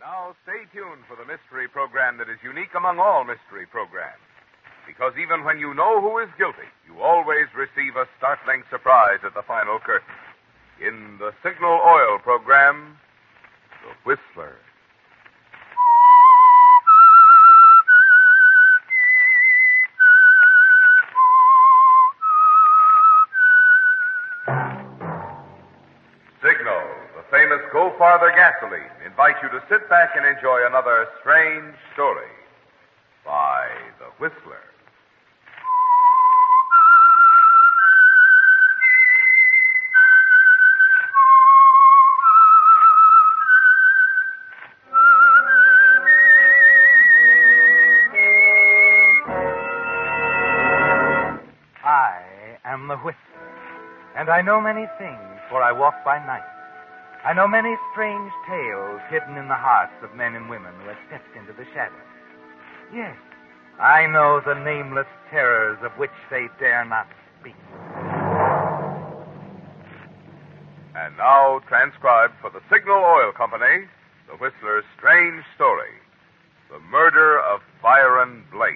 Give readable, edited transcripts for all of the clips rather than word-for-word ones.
Now, stay tuned for the mystery program that is unique among all mystery programs. Because even when you know who is guilty, you always receive a startling surprise at the final curtain. In the Signal Oil program, The Whistler. Signal, the famous Go Farther gasoline, invite you to sit back and enjoy another strange story by The Whistler. I am the Whistler, and I know many things, for I walk by night. I know many strange tales hidden in the hearts of men and women who have stepped into the shadows. Yes, I know the nameless terrors of which they dare not speak. And now, transcribed for the Signal Oil Company, The Whistler's strange story, The Murder of Byron Blake.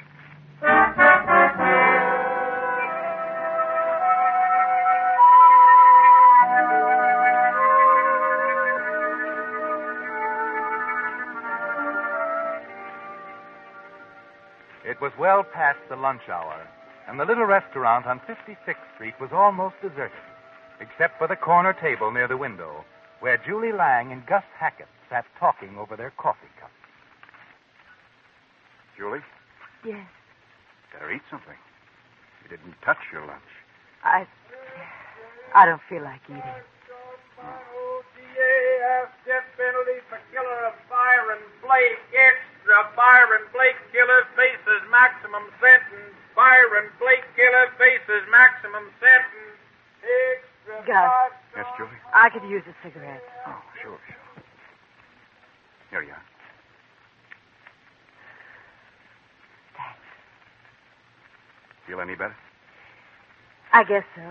It was well past the lunch hour, and the little restaurant on 56th Street was almost deserted, except for the corner table near the window, where Julie Lang and Gus Hackett sat talking over their coffee cups. Julie, Yes. better eat something. You didn't touch your lunch. I don't feel like eating. OTAF death penalty for killer of Byron Blake. Extra Byron Blake killer faces maximum sentence. Byron Blake killer faces maximum sentence. Extra. Gus. Yes, Julie? I could use a cigarette. Oh, sure. Here you are. Thanks. Feel any better? I guess so.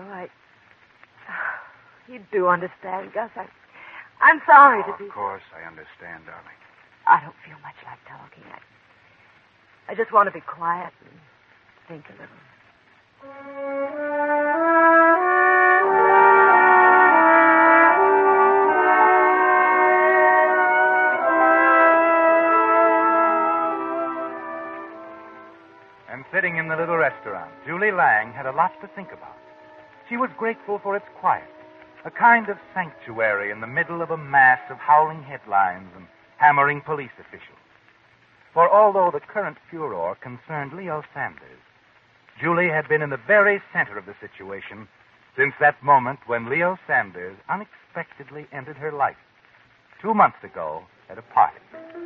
You do understand, Gus. I'm sorry to be... Of course, I understand, darling. I don't feel much like talking. I just want to be quiet and think a little. And sitting in the little restaurant, Julie Lang had a lot to think about. She was grateful for its quiet, a kind of sanctuary in the middle of a mass of howling headlines and hammering police officials. For although the current furor concerned Leo Sanders, Julie had been in the very center of the situation since that moment when Leo Sanders unexpectedly entered her life 2 months ago at a party.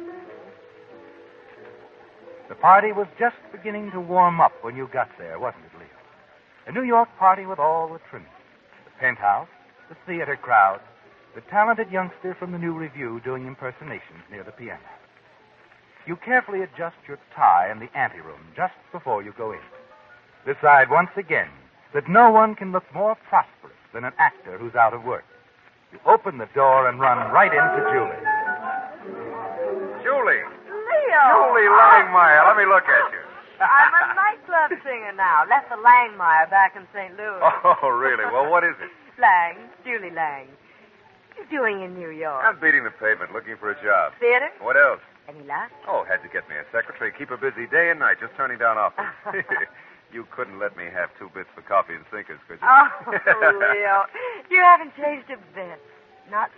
The party was just beginning to warm up when you got there, wasn't it, Leo? A New York party with all the trimmings. The penthouse, the theater crowd, the talented youngster from the New Review doing impersonations near the piano. You carefully adjust your tie in the anteroom just before you go in. Decide once again that no one can look more prosperous than an actor who's out of work. You open the door and run right into Julie. Julie! Leo! Julie Langmeyer, let me look at you. I'm a nightclub singer now. Left the Langmeyer back in St. Louis. Oh, really? Well, what is it? Lang, Julie Lang. What are you doing in New York? I'm beating the pavement looking for a job. Theater? What else? Any luck? Oh, had to get me a secretary. Keep her busy day and night, just turning down offers. You couldn't let me have 2 bits for coffee and sinkers, could you? Oh, Leo. You haven't changed a bit. Not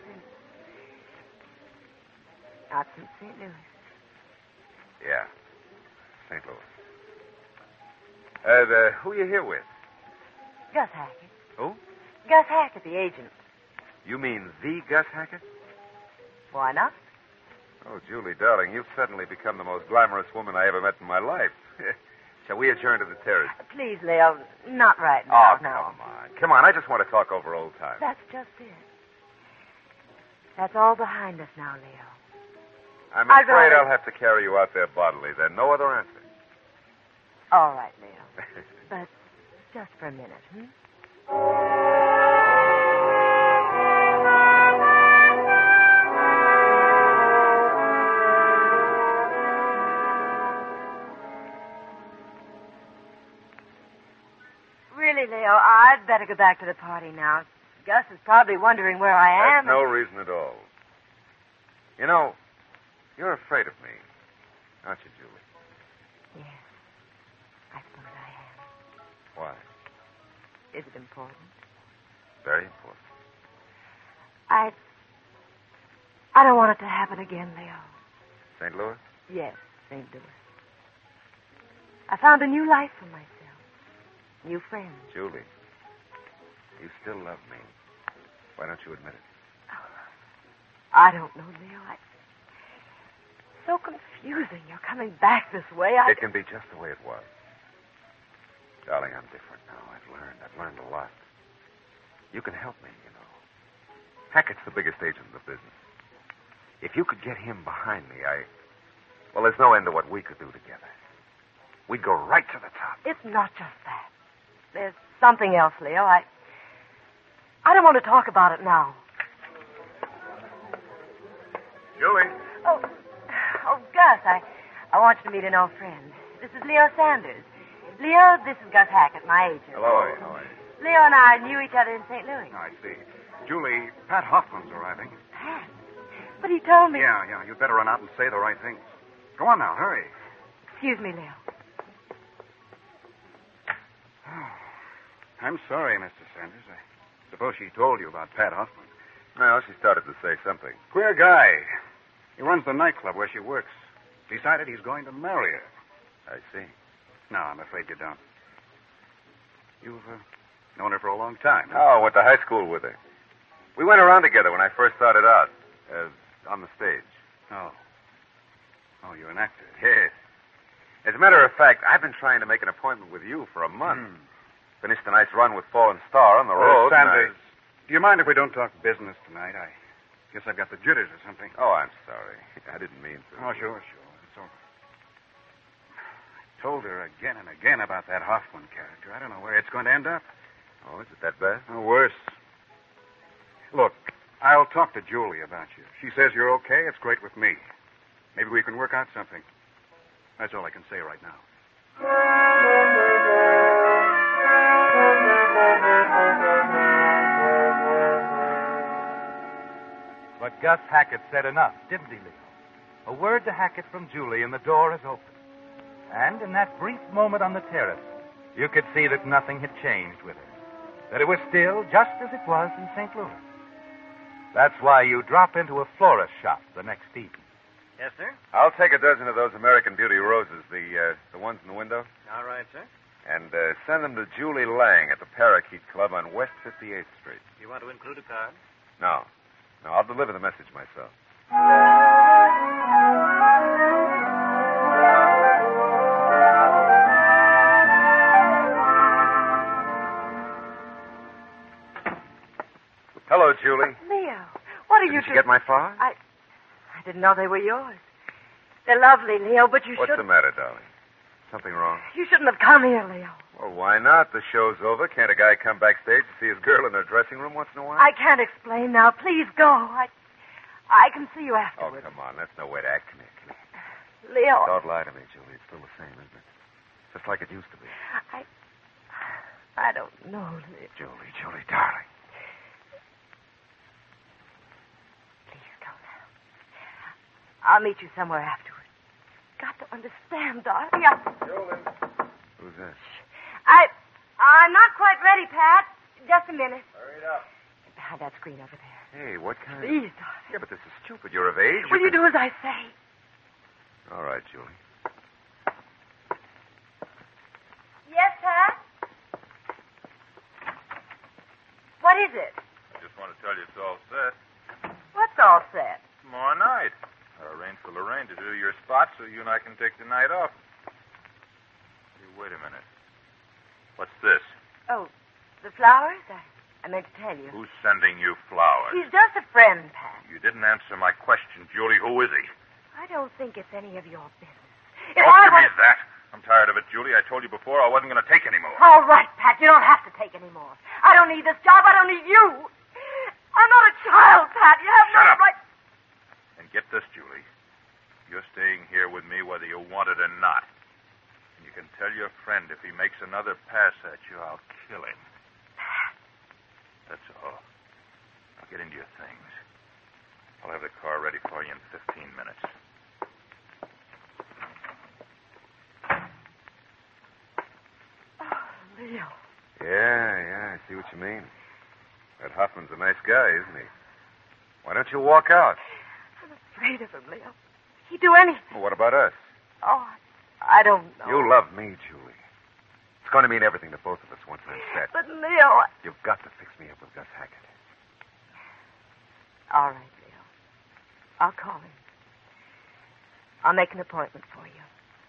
since St. Louis. Yeah, St. Louis. Who you here with? Gus Hackett. Who? Gus Hackett, the agent. You mean the Gus Hackett? Why not? Oh, Julie, darling, you've suddenly become the most glamorous woman I ever met in my life. Shall we adjourn to the terrace? Please, Leo, not right now. Oh, come on. Come on, I just want to talk over old times. That's just it. That's all behind us now, Leo. I'm I'd afraid rather- I'll have to carry you out there bodily then. No other answer. All right, Leo. But just for a minute, better go back to the party now. Gus is probably wondering where I am. That's no reason at all. You know, you're afraid of me, aren't you, Julie? Yes, I suppose I am. Why? Is it important? Very important. I don't want it to happen again, Leo. St. Louis? Yes, St. Louis. I found a new life for myself. New friends. Julie, you still love me. Why don't you admit it? I don't know, Leo. So confusing. You're coming back this way. It can be just the way it was. Darling, I'm different now. I've learned a lot. You can help me, you know. Hackett's the biggest agent in the business. If you could get him behind me, well, there's no end to what we could do together. We'd go right to the top. It's not just that. There's something else, Leo. I don't want to talk about it now. Julie. Oh, Gus, I want you to meet an old friend. This is Leo Sanders. Leo, this is Gus Hackett, my agent. Hello. How are you? Leo and I knew each other in St. Louis. I see. Julie, Pat Hoffman's arriving. Pat? But he told me... Yeah. You'd better run out and say the right things. Go on now, hurry. Excuse me, Leo. I'm sorry, Mr. Sanders. I suppose she told you about Pat Hoffman. Well, she started to say something. Queer guy. He runs the nightclub where she works. Decided he's going to marry her. I see. No, I'm afraid you don't. You've known her for a long time. Huh? Oh, went to high school with her. We went around together when I first started out, on the stage. Oh. Oh, you're an actor. Yes. As a matter of fact, I've been trying to make an appointment with you for a month. Finished a nice run with Fallen Star on the road. Sanders, do you mind if we don't talk business tonight? I guess I've got the jitters or something. Oh, I'm sorry. I didn't mean to. Oh, sure. It's all right. I told her again and again about that Hoffman character. I don't know where it's going to end up. Oh, is it that bad? Oh, worse. Look, I'll talk to Julie about you. She says you're okay. It's great with me. Maybe we can work out something. That's all I can say right now. But Gus Hackett said enough, didn't he, Leo? A word to Hackett from Julie, and the door is open. And in that brief moment on the terrace, you could see that nothing had changed with her. That it was still just as it was in St. Louis. That's why you drop into a florist shop the next evening. Yes, sir? I'll take a dozen of those American Beauty roses, the ones in the window, All right, sir. and send them to Julie Lang at the Parakeet Club on West 58th Street. You want to include a card? No, I'll deliver the message myself. Hello, Julie. Leo, what are you Did you get my flowers? I didn't know they were yours. They're lovely, Leo, but you What's should... the matter, darling? Something wrong? You shouldn't have come here, Leo. Well, why not? The show's over. Can't a guy come backstage to see his girl in her dressing room once in a while? I can't explain now. Please go. I can see you Oh, afterwards. come on. That's no way to act. Come here. Leo, Don't lie to me, Julie. It's still the same, isn't it? Just like it used to be. I don't know, Leo. Julie, darling. Please go now. I'll meet you somewhere afterwards. Got to understand, darling. Julie. Who's that? I'm not quite ready, Pat. Just a minute. Hurry it up. Behind that screen over there. Hey, what kind of... Please, darling. Yeah, but this is stupid. You're of age. Will you do as I say? All right, Julie. Yes, Pat? What is it? I just want to tell you it's all set. What's all set? Tomorrow night. I arranged for Lorraine to do your spot so you and I can take the night off. Hey, wait a minute. What's this? Oh, the flowers? I meant to tell you. Who's sending you flowers? He's just a friend, Pat. You didn't answer my question, Julie. Who is he? I don't think it's any of your business. Don't give me that. I'm tired of it, Julie. I told you before I wasn't going to take any more. All right, Pat. You don't have to take any more. I don't need this job. I don't need you. I'm not a child, Pat. You have Shut no up. right. And get this, Julie. You're staying here with me whether you want it or not. And you can tell your friend if he makes another pass at you, I'll kill him. Pat. That's all. Now get into your things. I'll have the car ready for you in 15 minutes. Oh, Leo. Yeah, I see what you mean. That Hoffman's a nice guy, isn't he? Why don't you walk out? I'm afraid of him, Leo. He'd do anything. Well, what about us? Oh, I don't know. You love me, Julie. It's going to mean everything to both of us once I'm set. But, Leo... You've got to fix me up with Gus Hackett. All right, Leo. I'll call him. I'll make an appointment for you.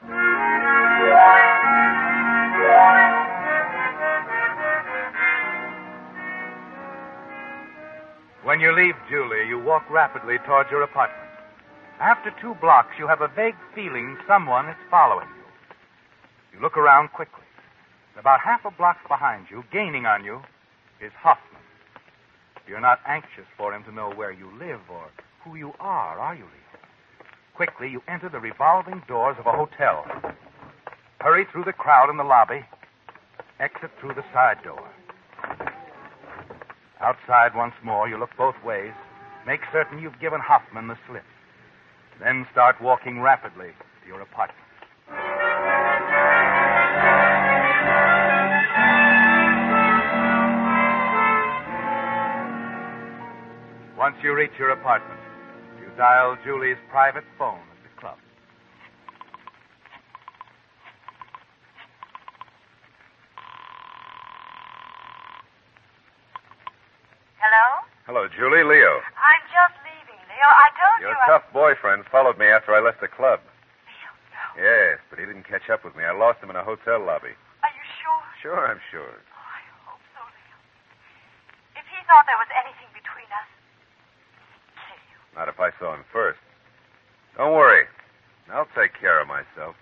When you leave Julie, you walk rapidly towards your apartment. After 2 blocks, you have a vague feeling someone is following you. You look around quickly. About half a block behind you, gaining on you, is Hoffman. You're not anxious for him to know where you live or who you are you, Leo? Quickly, you enter the revolving doors of a hotel. Hurry through the crowd in the lobby. Exit through the side door. Outside once more, you look both ways. Make certain you've given Hoffman the slip. Then start walking rapidly to your apartment. Once you reach your apartment, you dial Julie's private phone at the club. Hello? Hello, Julie. Leo. I'm just leaving, Leo. I told Your you. tough boyfriend followed me after I left the club. Leo, no. Yes, but he didn't catch up with me. I lost him in a hotel lobby. Are you sure? Sure, I'm sure. Oh, I hope so, Leo. If he thought there was anything between us, he'd kill you. Not if I saw him first. Don't worry. I'll take care of myself.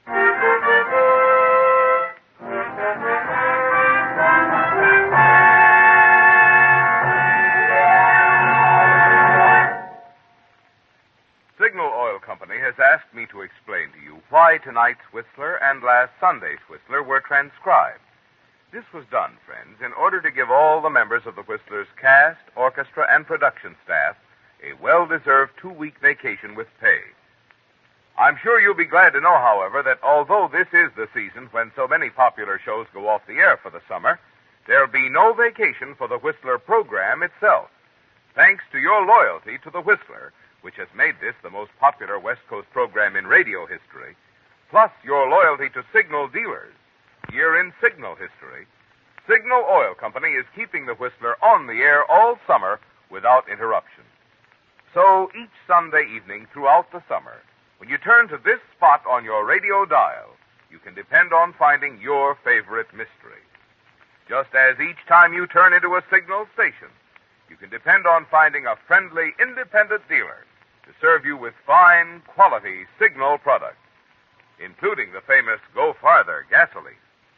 Signal Oil Company has asked me to explain to you why tonight's Whistler and last Sunday's Whistler were transcribed. This was done, friends, in order to give all the members of the Whistler's cast, orchestra, and production staff a well-deserved 2-week vacation with pay. I'm sure you'll be glad to know, however, that although this is the season when so many popular shows go off the air for the summer, there'll be no vacation for the Whistler program itself. Thanks to your loyalty to the Whistler, which has made this the most popular West Coast program in radio history, plus your loyalty to Signal dealers, year in Signal history, Signal Oil Company is keeping the Whistler on the air all summer without interruption. So each Sunday evening throughout the summer, when you turn to this spot on your radio dial, you can depend on finding your favorite mystery. Just as each time you turn into a Signal station, you can depend on finding a friendly, independent dealer to serve you with fine, quality Signal products, including the famous Go Farther gasoline.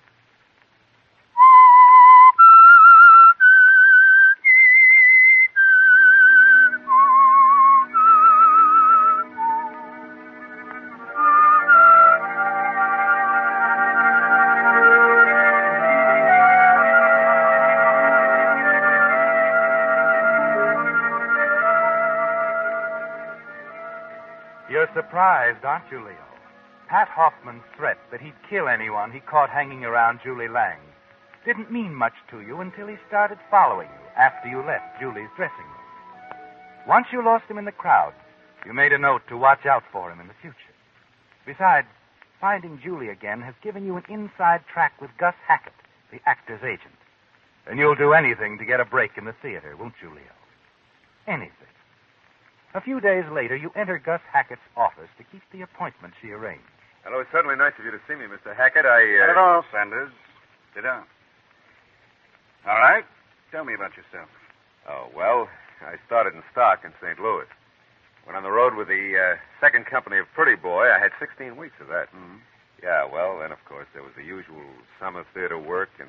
You're surprised, aren't you, Leo? Pat Hoffman's threat that he'd kill anyone he caught hanging around Julie Lang didn't mean much to you until he started following you after you left Julie's dressing room. Once you lost him in the crowd, you made a note to watch out for him in the future. Besides, finding Julie again has given you an inside track with Gus Hackett, the actor's agent. And you'll do anything to get a break in the theater, won't you, Leo? Anything. A few days later, you enter Gus Hackett's office to keep the appointment she arranged. Hello, it's certainly nice of you to see me, Mr. Hackett. Hello, Sanders. Sit down. All right. Tell me about yourself. Oh, well, I started in stock in St. Louis. Went on the road with the second company of Pretty Boy. I had 16 weeks of that. Mm-hmm. Yeah, well, then, of course, there was the usual summer theater work, and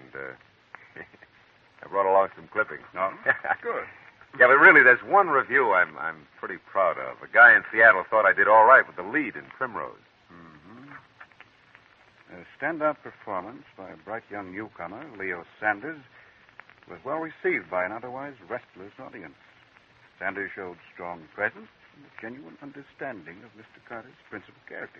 I brought along some clippings. No? Good. Yeah, but really, there's one review I'm pretty proud of. A guy in Seattle thought I did all right with the lead in Primrose. Mm-hmm. A stand-up performance by a bright young newcomer, Leo Sanders, It was well received by an otherwise restless audience. Sanders showed strong presence and a genuine understanding of Mr. Carter's principal character.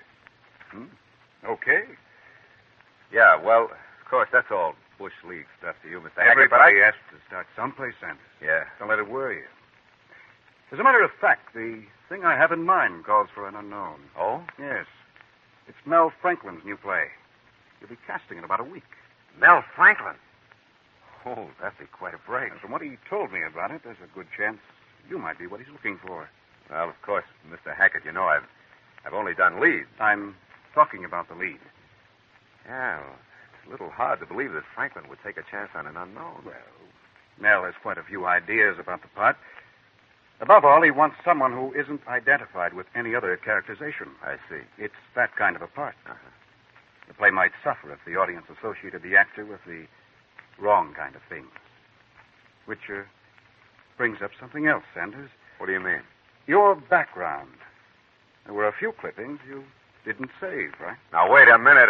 Okay. Yeah, well, of course, that's all Bush League stuff to you, Mr. Hackett. Everybody has to start someplace, Sanders. Yeah. Don't let it worry you. As a matter of fact, the thing I have in mind calls for an unknown. Oh? Yes. It's Mel Franklin's new play. He'll be casting in about a week. Mel Franklin. Oh, that'd be quite a break. And from what he told me about it, there's a good chance you might be what he's looking for. Well, of course, Mr. Hackett, you know I've only done leads. I'm talking about the lead. Yeah, well, it's a little hard to believe that Franklin would take a chance on an unknown. Well, Mel has quite a few ideas about the part. Above all, he wants someone who isn't identified with any other characterization. I see. It's that kind of a part. Uh-huh. The play might suffer if the audience associated the actor with the wrong kind of things. Which brings up something else, Sanders. What do you mean? Your background. There were a few clippings you didn't save, right? Now, wait a minute.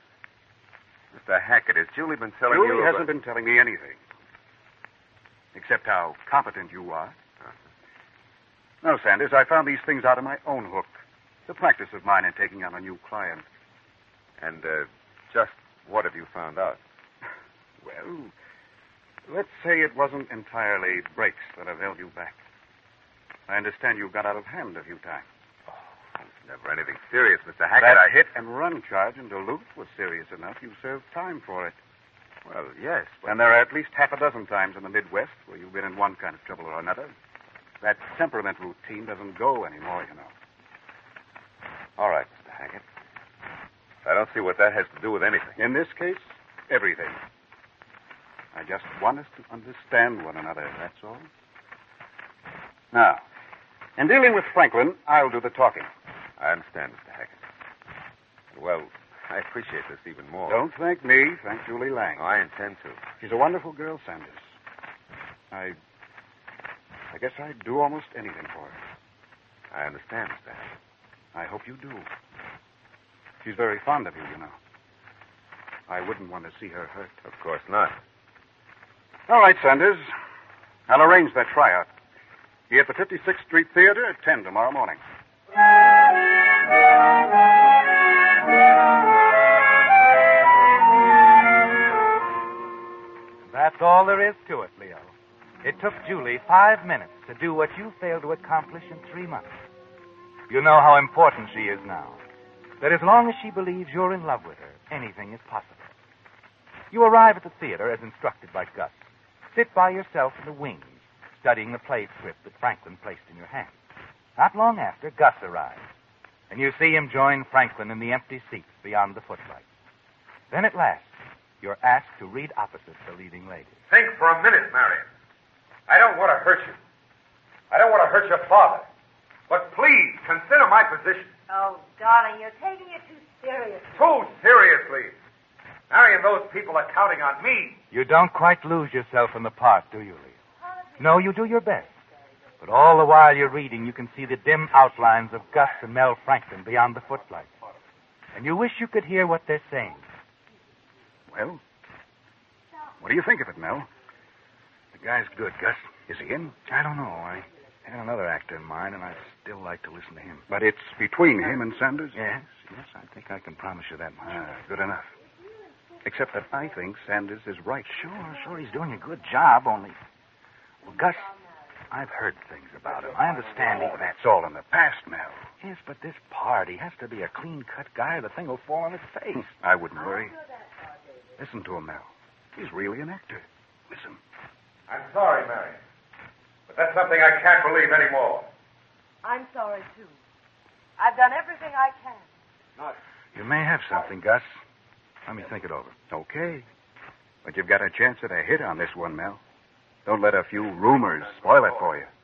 Mr. Hackett, has Julie been telling you... Julie hasn't been telling me anything. Except how competent you are. No, Sanders, I found these things out of my own hook. It's a practice of mine in taking on a new client. And just what have you found out? Well, let's say it wasn't entirely breaks that have held you back. I understand you got out of hand a few times. Oh, it's never anything serious, Mr. Hackett. That hit and run charge in Duluth was serious enough. You served time for it. Well, yes, but... And there are at least half a dozen times in the Midwest where you've been in one kind of trouble or another. That temperament routine doesn't go anymore, you know. All right, Mr. Hackett. I don't see what that has to do with anything. In this case, everything. I just want us to understand one another, that's all. Now, in dealing with Franklin, I'll do the talking. I understand, Mr. Hackett. Well, I appreciate this even more. Don't thank me. Thank Julie Lang. Oh, I intend to. She's a wonderful girl, Sanders. I guess I'd do almost anything for her. I understand, Mr. Hackett. I hope you do. She's very fond of you, you know. I wouldn't want to see her hurt. Of course not. All right, Sanders. I'll arrange that tryout. Be at the 56th Street Theater at 10 tomorrow morning. That's all there is to it, Leo. It took Julie 5 minutes to do what you failed to accomplish in 3 months. You know how important she is now. That as long as she believes you're in love with her, anything is possible. You arrive at the theater as instructed by Gus. Sit by yourself in the wings, studying the play script that Franklin placed in your hand. Not long after, Gus arrives, and you see him join Franklin in the empty seats beyond the footlights. Then at last, you're asked to read opposite the leading lady. Think for a minute, Marion. I don't want to hurt you. I don't want to hurt your father. But please, consider my position. Oh, darling, you're taking it too seriously. Too seriously. Marion, those people are counting on me. You don't quite lose yourself in the part, do you, Leo? No, you do your best. But all the while you're reading, you can see the dim outlines of Gus and Mel Franklin beyond the footlights. And you wish you could hear what they're saying. Well, what do you think of it, Mel? The guy's good, Gus. Is he in? I don't know. I had another actor in mind, and I'd still like to listen to him. But it's between him and Sanders? Yes, I think I can promise you that much. Good enough. Except that I think Sanders is right. Sure, he's doing a good job, only... Well, Gus, I've heard things about him. I understand That's all in the past, Mel. Yes, but this part, he has to be a clean-cut guy or the thing will fall on his face. I wouldn't worry. Listen to him, Mel. He's really an actor. Listen. I'm sorry, Marion. But that's something I can't believe anymore. I'm sorry, too. I've done everything I can. You may have something, Gus. Let me think it over. Okay. But you've got a chance at a hit on this one, Mel. Don't let a few rumors spoil it for you.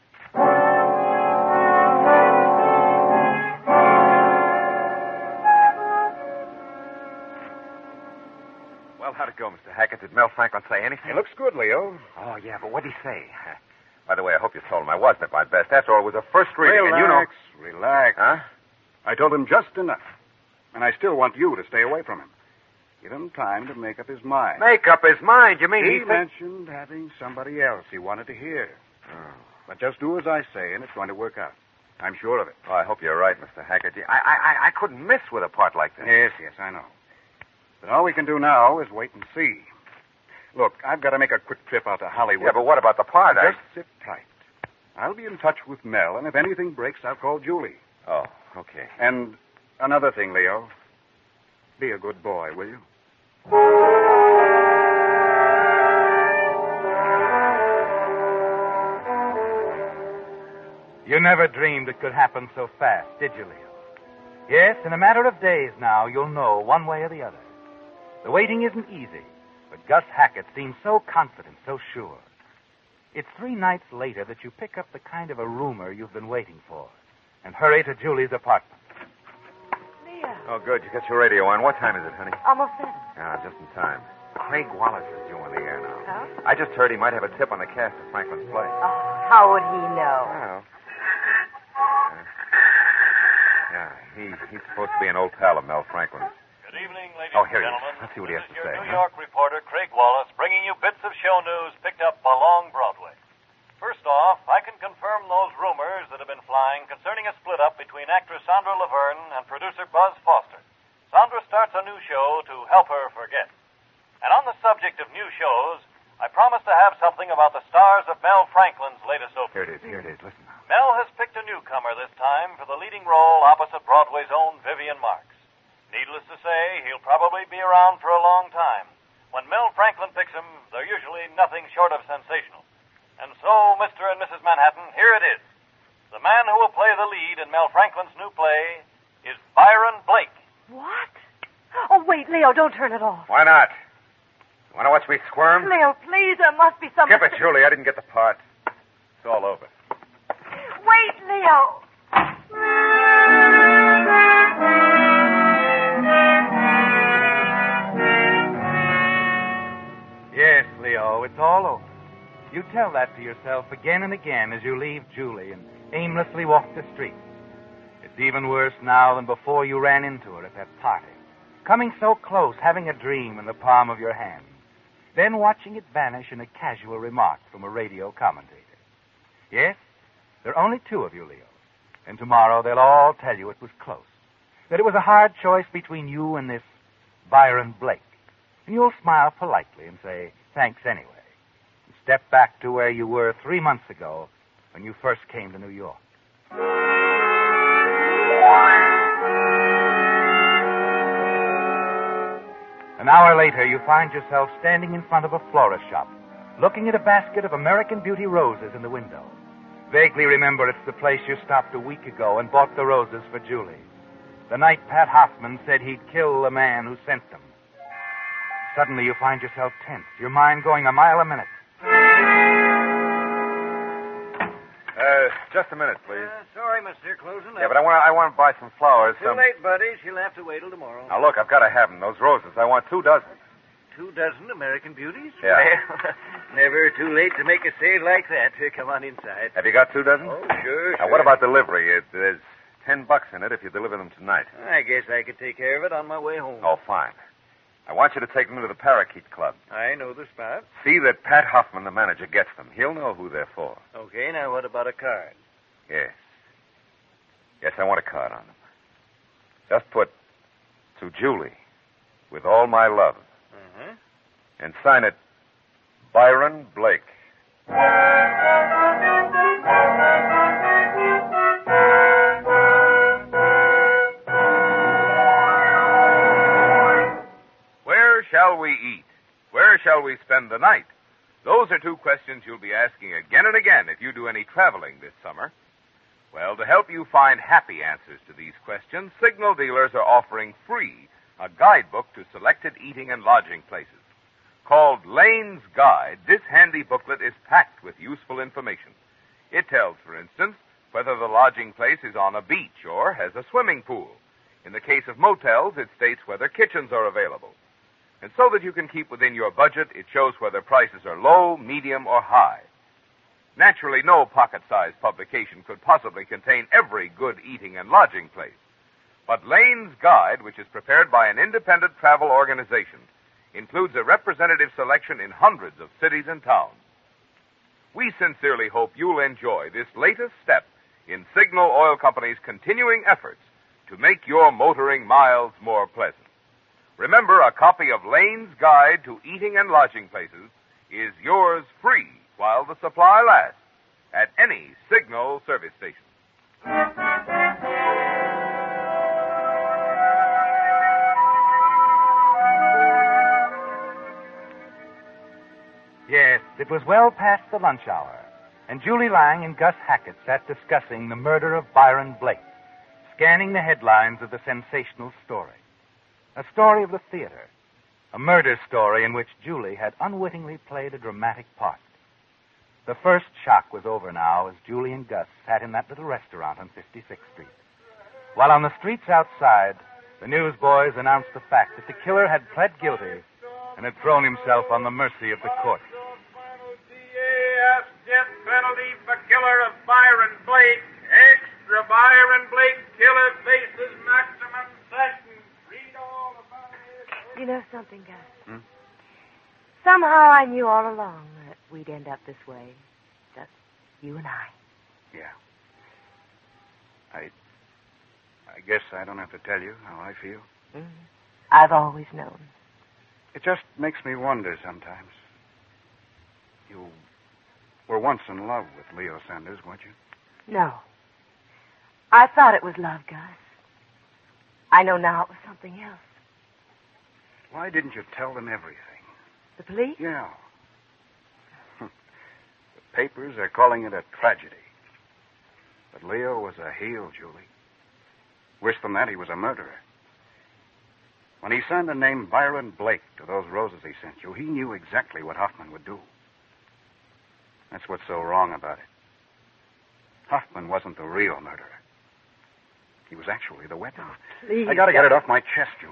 Well, how'd it go, Mr. Hackett? Did Mel Franklin say anything? It looks good, Leo. Oh, yeah, but what'd he say? By the way, I hope you told him I wasn't at my best. After all, it was a first reading, and you know... Relax. Huh? I told him just enough. And I still want you to stay away from him. Give him time to make up his mind. Make up his mind? You mean He mentioned having somebody else he wanted to hear. Oh. But just do as I say, and it's going to work out. I'm sure of it. Oh, I hope you're right, Mr. Hackett. I couldn't miss with a part like that. Yes, I know. But all we can do now is wait and see. Look, I've got to make a quick trip out to Hollywood. Yeah, but what about the part? Just sit tight. I'll be in touch with Mel, and if anything breaks, I'll call Julie. Oh, okay. And another thing, Leo. Be a good boy, will you? You never dreamed it could happen so fast, did you, Leo? Yes, in a matter of days now, you'll know one way or the other. The waiting isn't easy, but Gus Hackett seems so confident, so sure. It's 3 nights later that you pick up the kind of a rumor you've been waiting for and hurry to Julie's apartment. Leo. Oh, good. You got your radio on. What time is it, honey? Almost 7. Ah, just in time. Craig Wallace is due on the air now. Huh? I just heard he might have a tip on the cast of Franklin's play. Oh, how would he know? Well, he's supposed to be an old pal of Mel Franklin's. Good evening, ladies Oh, and here he is. gentlemen. Let's see what he has to This is say, your New huh? York reporter, Craig Wallace, bringing you bits of show news picked up along Broadway. First off, I can confirm those rumors that have been flying concerning a split-up between actress Sandra Laverne and producer Buzz Foster. Sandra starts a new show to help her forget. And on the subject of new shows, I promise to have something about the stars of Mel Franklin's latest opening. Here it is. Listen now. Mel has picked a newcomer this time for the leading role opposite Broadway's own Vivian Marks. Needless to say, he'll probably be around for a long time. When Mel Franklin picks him, they're usually nothing short of sensational. And so, Mr. and Mrs. Manhattan, here it is. The man who will play the lead in Mel Franklin's new play is Byron Blake. What? Oh, wait, Leo, don't turn it off. Why not? You want to watch me squirm? Leo, please, there must be some... Skip it, Julie. I didn't get the part. It's all over. Wait, Leo. Yes, Leo, it's all over. You tell that to yourself again and again as you leave Julie and aimlessly walk the street. It's even worse now than before you ran into her at that party. Coming so close, having a dream in the palm of your hand. Then watching it vanish in a casual remark from a radio commentator. Yes, there are only 2 of you, Leo. And tomorrow they'll all tell you it was close. That it was a hard choice between you and this Byron Blake. And you'll smile politely and say, thanks anyway. And step back to where you were 3 months ago when you first came to New York. An hour later, you find yourself standing in front of a florist shop, looking at a basket of American Beauty roses in the window. Vaguely remember it's the place you stopped a week ago and bought the roses for Julie. The night Pat Hoffman said he'd kill the man who sent them. Suddenly you find yourself tense, your mind going a mile a minute. Just a minute, please. Sorry, mister. Closing up. Yeah, but I want to buy some flowers. Too late, buddy. She'll have to wait till tomorrow. Now, look, I've got to have them. Those roses. I want 2 dozen. 2 dozen American Beauties? Yeah. Well, never too late to make a sale like that. Come on inside. Have you got 2 dozen? Oh, sure. Now, what about delivery? There's $10 in it if you deliver them tonight. I guess I could take care of it on my way home. Oh, fine. I want you to take them to the Parakeet Club. I know the spot. See that Pat Hoffman, the manager, gets them. He'll know who they're for. Okay, now what about a card? Yes. Yes, I want a card on them. Just put, to Julie, with all my love. Uh-huh. And sign it, Byron Blake. Where shall we eat? Where shall we spend the night? Those are 2 questions you'll be asking again and again if you do any traveling this summer. Well, to help you find happy answers to these questions, Signal dealers are offering free a guidebook to selected eating and lodging places. Called Lane's Guide, this handy booklet is packed with useful information. It tells, for instance, whether the lodging place is on a beach or has a swimming pool. In the case of motels, it states whether kitchens are available. And so that you can keep within your budget, it shows whether prices are low, medium, or high. Naturally, no pocket-sized publication could possibly contain every good eating and lodging place. But Lane's Guide, which is prepared by an independent travel organization, includes a representative selection in hundreds of cities and towns. We sincerely hope you'll enjoy this latest step in Signal Oil Company's continuing efforts to make your motoring miles more pleasant. Remember, a copy of Lane's Guide to Eating and Lodging Places is yours free while the supply lasts at any Signal service station. Yes, it was well past the lunch hour, and Julie Lang and Gus Hackett sat discussing the murder of Byron Blake, scanning the headlines of the sensational story. A story of the theater, a murder story in which Julie had unwittingly played a dramatic part. The first shock was over now as Julie and Gus sat in that little restaurant on 56th Street. While on the streets outside, the newsboys announced the fact that the killer had pled guilty and had thrown himself on the mercy of the court. DAS death penalty for killer of Byron Blake. Extra Byron Blake killer faces maximum sentence. Read all about it. You know something, Gus? Somehow I knew all along that we'd end up this way. Just you and I. Yeah. I guess I don't have to tell you how I feel. I've always known. It just makes me wonder sometimes. You were once in love with Leo Sanders, weren't you? No. I thought it was love, Gus. I know now it was something else. Why didn't you tell them everything? The police? Yeah. The papers are calling it a tragedy. But Leo was a heel, Julie. Worse than that, he was a murderer. When he signed the name Byron Blake to those roses he sent you, he knew exactly what Hoffman would do. That's what's so wrong about it. Hoffman wasn't the real murderer. He was actually the weapon. Please. I gotta get it off my chest, Julie.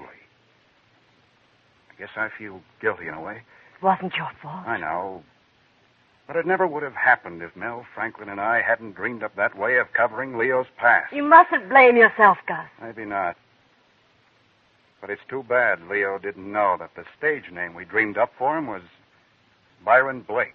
I guess I feel guilty in a way. It wasn't your fault. I know. But it never would have happened if Mel Franklin and I hadn't dreamed up that way of covering Leo's past. You mustn't blame yourself, Gus. Maybe not. But it's too bad Leo didn't know that the stage name we dreamed up for him was Byron Blake.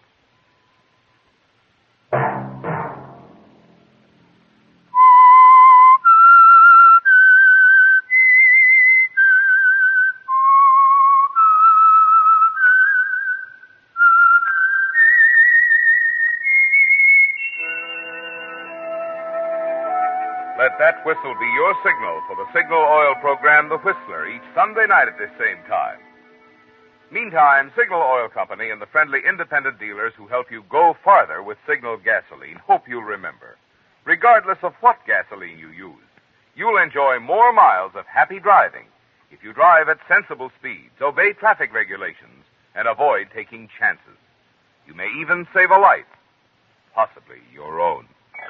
Let that whistle be your signal for the Signal Oil program, The Whistler, each Sunday night at this same time. Meantime, Signal Oil Company and the friendly independent dealers who help you go farther with Signal gasoline hope you'll remember, regardless of what gasoline you use, you'll enjoy more miles of happy driving if you drive at sensible speeds, obey traffic regulations, and avoid taking chances. You may even save a life, possibly your own.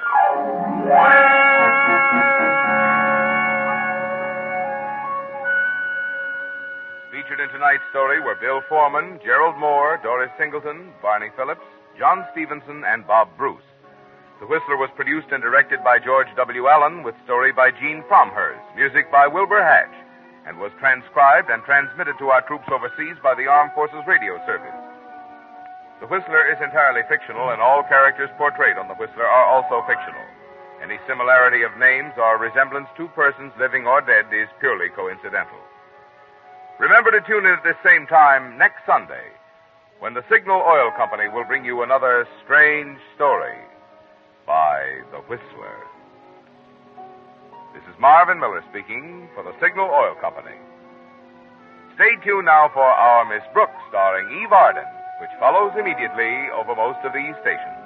Featured in tonight's story were Bill Foreman, Gerald Moore, Doris Singleton, Barney Phillips, John Stevenson, and Bob Bruce. The Whistler was produced and directed by George W. Allen, with story by Gene Fromhurst, music by Wilbur Hatch, and was transcribed and transmitted to our troops overseas by the Armed Forces Radio Service. The Whistler is entirely fictional, and all characters portrayed on The Whistler are also fictional. Any similarity of names or resemblance to persons living or dead is purely coincidental. Remember to tune in at this same time next Sunday, when the Signal Oil Company will bring you another strange story by The Whistler. This is Marvin Miller speaking for the Signal Oil Company. Stay tuned now for our Miss Brooks, starring Eve Arden, which follows immediately over most of these stations.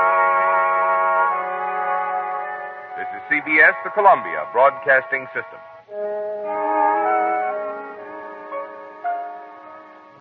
This is CBS, the Columbia Broadcasting System.